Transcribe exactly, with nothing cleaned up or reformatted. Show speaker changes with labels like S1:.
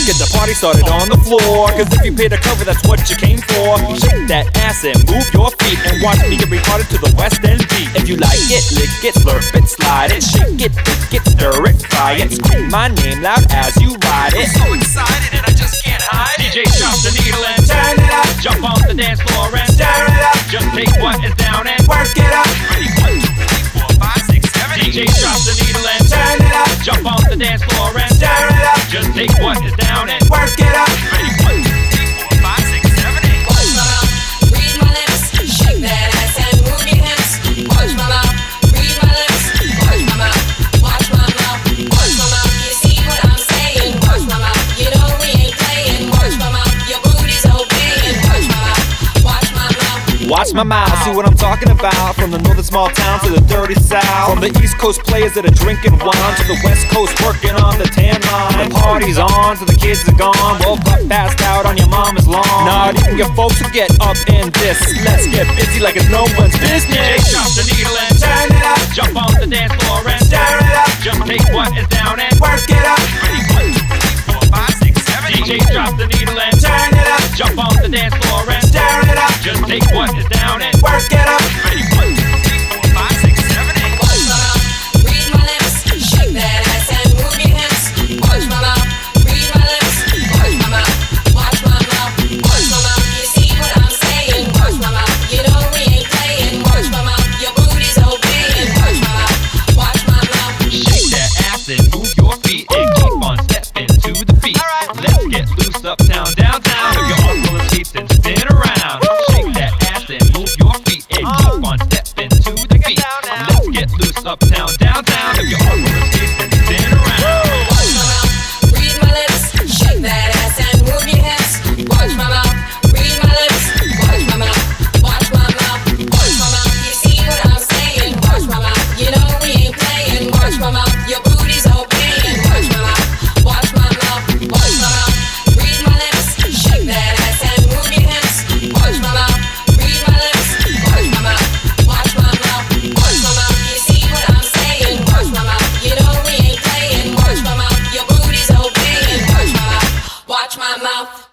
S1: Let's get the party started on the floor, cause if you pay the cover, that's what you came for. Shake that ass and move your feet, and watch me get retarded to the West End beat. If you like it, lick it, slurp it, slide it, shake it, pick it, stir it, fry it, scream my name loud as you ride it.
S2: I'm so excited and I just can't hide it.
S1: D J drop the needle and turn it up. Jump on the dance floor and stir it up. Just take what is down and work it up.
S2: Ready, one, two, three, four, five, six, seven, eight.
S1: D J drop the needle and turn it up. Jump on the dance floor and stir it up. Just take what is down and work it up.
S2: Ready, one, two, three, four, five, six, seven, eight.
S3: Watch my mouth, read my lips, shake that ass and move your hips. Watch my mouth, read my lips, watch my mouth, watch my mouth, watch my mouth. You see what I'm saying? Watch my mouth, you know we ain't playing. Watch my mouth, your booty's obeying. Watch my mouth, watch my mouth.
S1: Watch my mouth, see what I'm talking about. From the northern small town to the dirty south. From the east coast players that are drinking wine to the west coast working on the tan line. The party's on till the kids are gone. Woke up passed out on your mama's lawn. Not even your folks will get up in this. Let's get busy like it's no one's business. D J drop the needle and turn it up. Jump on the dance floor and stir it up. Just take what is down and work it up.
S2: Ready, one, two, three, four, five, six, seven, eight.
S1: D J drop the needle and turn it up. Jump on the dance floor and stir it up. Just take what is down and work it up.
S2: Ready, one, two, three, four, five, six, seven, eight.
S3: Watch my mouth, read my lips, shake that ass and move your hips. Watch my mouth, read my lips, watch my mouth, watch my mouth, watch my mouth. You see what I'm saying? Watch my mouth, you know we ain't playing. Watch my mouth, your booty's obeying. Watch my mouth, watch my mouth.
S1: Shake that ass and move your feet and keep on stepping to the beat. Let's get loose uptown, downtown. If your uncle is seats and spin around. Shake that ass and move your feet and keep on stepping to the beat. Let's get loose uptown, downtown. If your uncle is seats and spin around.
S3: Watch my mouth, read my lips, shake that ass and move your hips. Watch my mouth, read my lips, watch my mouth, watch my mouth, watch my mouth. You see what I'm saying? Watch my mouth, you know we ain't playing. Watch my mouth, your booty's obeying. Watch my mouth, watch my mouth, watch my mouth, read my lips, shake that ass and move your hips. Watch my mouth, read my lips, watch my mouth, watch my mouth, watch my mouth. You see what I'm saying? Watch my mouth, you know we ain't playing. Watch my mouth, your booty's obeying. Watch my mouth, watch my mouth.